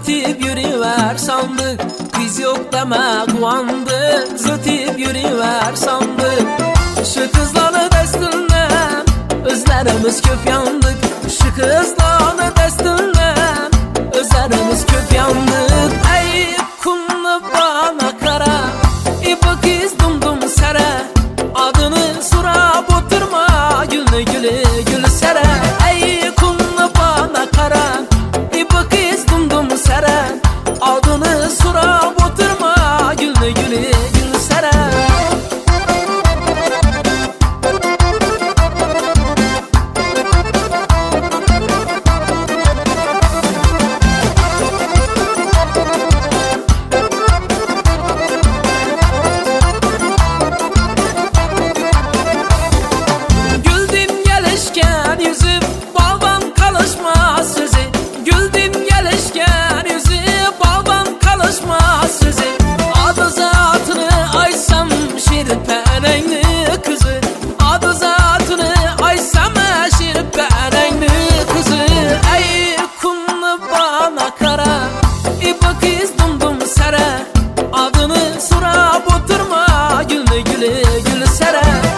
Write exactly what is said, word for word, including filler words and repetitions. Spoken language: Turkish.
Zötip yürüver sandık, biz yok deme kuandık. Zötip yürüver sandık, şu kızlarla destinden özlerimiz köp yandık. Şu kızlarla destinden özlerimiz köp yandık. Ey kumlu bana kara, İpek iz dumdum sere, adını sorap oturma gülü gülü gülü sere. Ey kumlu bana kara, İpek iz dumdum sere, adını sorap oturma gülü gülü gülü sere. İpek iz dumdum sere, adını sorap oturma gülü gülü gülü sere.